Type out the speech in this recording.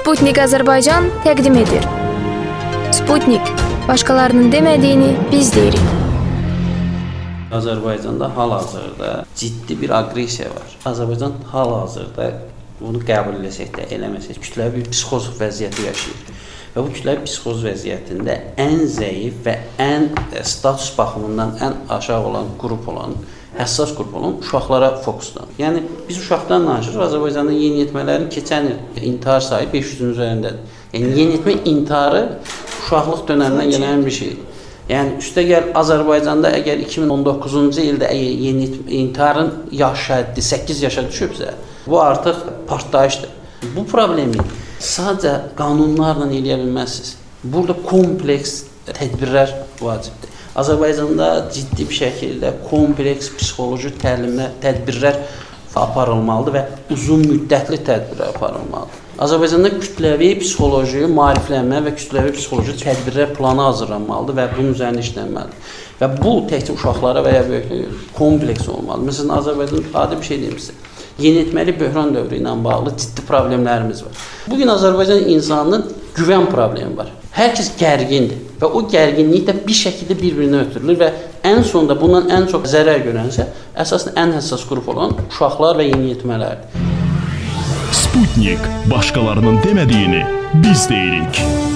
Sputnik Azərbaycan təqdim edir. Sputnik, başqalarının demədiyini biz deyirik. Azərbaycanda hal-hazırda ciddi bir aqressiya var. Azərbaycan hal-hazırda bunu qəbul etsək də, eləməsək, kütləvi bir psixoz vəziyyəti yaşayır. Və bu kütləvi psixoz vəziyyətində ən zəif və ən status baxımından ən aşağı olan qrup olan, həssas qrup olan uşaqlara fokuslanır. Yəni biz uşaqdan danışırıq. Azərbaycanda yeniyetmələrin keçən il intihar sayı 500-ün üzərindədir. Yəni yeniyetmə intiharı uşaqlıq dönəmindən gələn bir şeydir. Yəni üstəgəl Azərbaycanda əgər 2019-cu ildə intiharın yaş həddi 8 yaşa düşübsə, bu artıq partlayışdır. Bu problemi sadəcə qanunlarla eləyə bilməzsiniz. Burada kompleks tədbirlər vacibdir. Azərbaycanda ciddi bir şəkildə kompleks psixoloji tədbirlər aparılmalıdır və uzun müddətli tədbirlər aparılmalıdır. Azərbaycanda kütləvi psixoloji maariflənmə və kütləvi psixoloji tədbirlər planı hazırlanmalıdır və bunun üzərində işlənməlidir. Və bu təkcə uşaqlara və ya böyüklərə kompleks olmalıdır. Məsələn, Azərbaycanda adi bir şey deyim sizə. Yeniyetməli böhran dövrü ilə bağlı ciddi problemlərimiz var. Bugün Azərbaycan insanının güvən problemi var. Hər kəs gərgindir və o gərginlik də bir şəkildə bir-birinə ötürülür və ən sonunda bundan ən çox zərər görənsə əsasən ən həssas qrup olan uşaqlar və yeniyetmələrdir. Sputnik, başqalarının demədiyini biz deyirik.